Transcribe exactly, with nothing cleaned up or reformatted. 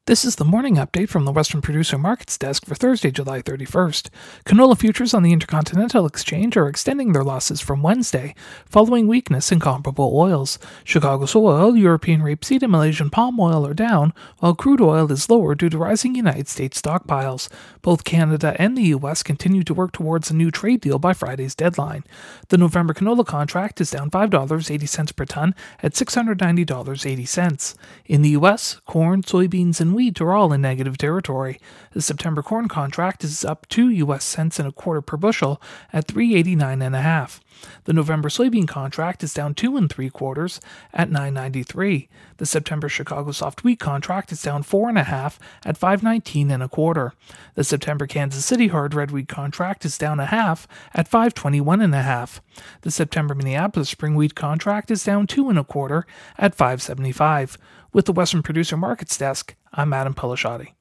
This is the morning update from the Western Producer Markets Desk for Thursday, July thirty-first. Canola futures on the Intercontinental Exchange are extending their losses from Wednesday, following weakness in comparable oils. Chicago soy oil, European rapeseed, and Malaysian palm oil are down, while crude oil is lower due to rising United States stockpiles. Both Canada and the U S continue to work towards a new trade deal by Friday's deadline. The November canola contract is down five dollars and eighty cents per ton at six hundred ninety dollars and eighty cents. In the U S, corn, soybeans, and wheat are all in negative territory. The September corn contract is up two U S cents and a quarter per bushel at three eighty-nine and a half. The November soybean contract is down two and three quarters at nine ninety-three. The September Chicago soft wheat contract is down four and a half at five nineteen and a quarter. The September Kansas City hard red wheat contract is down a half at five twenty-one and a half. The September Minneapolis spring wheat contract is down two and a quarter at five seventy-five. With the Western Producer Markets Desk, I'm Adam Pelashati.